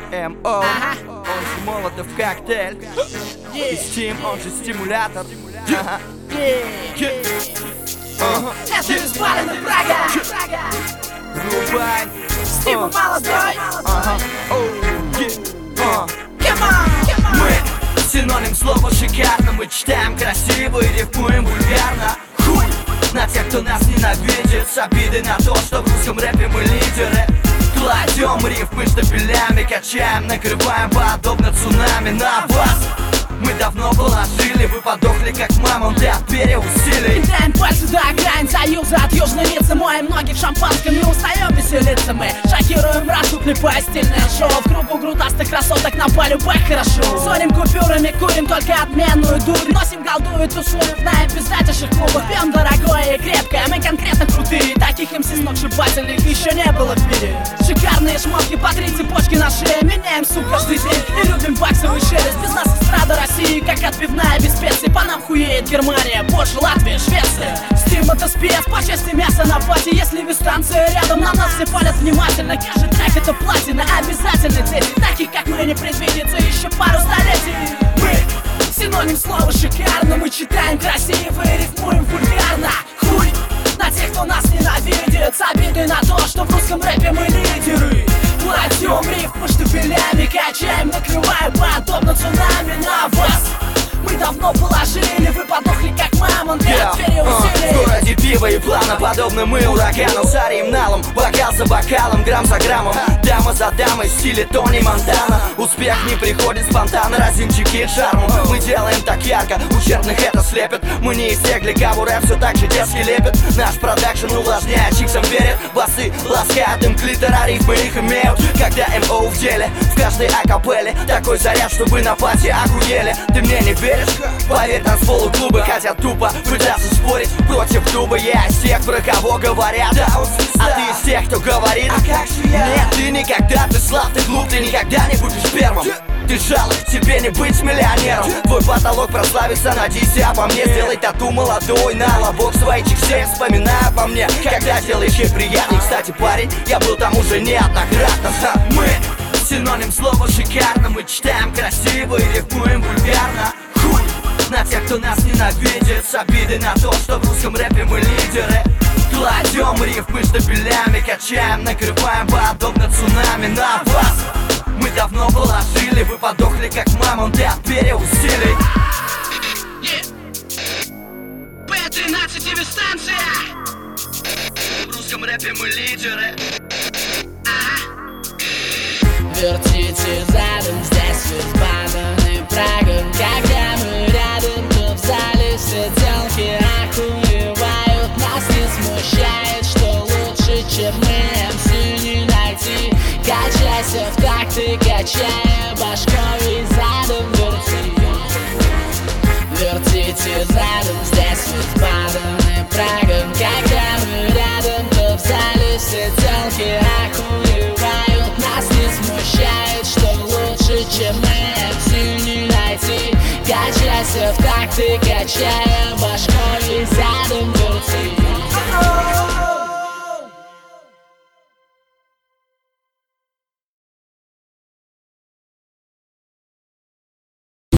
МО, он же Молотов коктейль. И Steam, он же стимулятор. Это беспалевный Прага. Рубай. Стимул молодой. Мы синоним слова шикарно. Мы читаем красиво и рифмуем вульгарно. Хуй на тех, кто нас ненавидит, с обидой на то, что в русском рэпе мы лидеры. Кладем рифмы штабелями, качаем, накрываем подобно цунами на вас. Мы давно положили, вы подохли как мамонты от переусилий. Играем пальцы до окраин союза, от южной Ниццы моем многих шампанским, не устаем веселиться мы. Шокируем расу, клепая стильное шоу. В кругу грудастых красоток на полю бэк хорошо. Соним купюрами, курим только отменную дурь. Носим голду и тусуем в наипиздатейших клубах. Пьем дорогое и крепкое, мы конкретно крутые. Таких МС сногсшибательных еще не было в мире. Шикарные шмотки, по 3 цепочки на шее. Меняем суп каждый день и любим баксовый шелест. Без нас эстрада России, как отбивная без специй. По нам хуеет Германия, Польша, Латвия, Швеция. Стим это спец, по части мяса на пати. Если вы станция рядом, на нас все палят внимательно. Каждый трек это платина, обязательно дети. Таких как мы не предвидится еще пару столетий. Мы синоним слова шикарно. Мы читаем красиво и рифмуем вульгарно. Хуй на тех, кто нас ненавидит, с обидой на то, что в русском рэпе мы лидеры. Кладем рифмы штабелями, качаем, накрываем подобно цунами на вас. Мы давно положили, вы подохли как мамонты от переусилий. В городе пиво и плавно, подобно мы ураганом. Сарим налом, бокал за бокалом, грамм за граммом. Дама за дамой в стиле Тони Монтана. Успех не приходит спонтанно, разинчики шармом. Мы делаем так ярко, ущербных это слепит. Мы не из тех, для кого рэп все так же детски лепит. Наш продакшн увлажняет, чиксом верит. Басы ласкают им клитор, а рифмы их имеют. Когда МО в деле, в каждой акапелле такой заряд, чтобы на пати охуели. Ты мне не веришь? Поверь, танцполу клубы хотят тупо пытаться спорить против дуба. Я из тех, про кого говорят, а ты из тех, кто говорит. Нет, ты никогда, ты слаб, ты глуп, ты никогда не будешь первым. Ты жалок, тебе не быть миллионером. Твой потолок прославится, надейся по мне. Сделай тату молодой на лобок своих чексей. Вспоминай по мне, когда делаешь ей приятный. Кстати, парень, я был там уже неоднократно. Мы синоним слова шикарно. Мы читаем красиво и рифмуем вульгарно. Хуй на тех, кто нас ненавидит, с обидой на то, что в русском рэпе мы лидеры. Кладем рифмы штабелями, качаем, накрываем подобно цунами на вас. Мы давно положили, вы подохли как мамонты от переусилий. П-13 дистанция. В русском рэпе мы лидеры. Вертите задом, здесь избавленный Прагом. Когда мы рядом, то в зале сиделки охуевают. Нас не смущает, что лучше, чем мы, МС не найти. Качайся в такт и качая башкой и задом верти. Вертите задом, здесь избавленный Прагом. Когда мы рядом, то в зале сиделки охуевают. Нас не смущает, что лучше, чем мы, МС не найти. Качайся в такт и качая башкой и задом верти.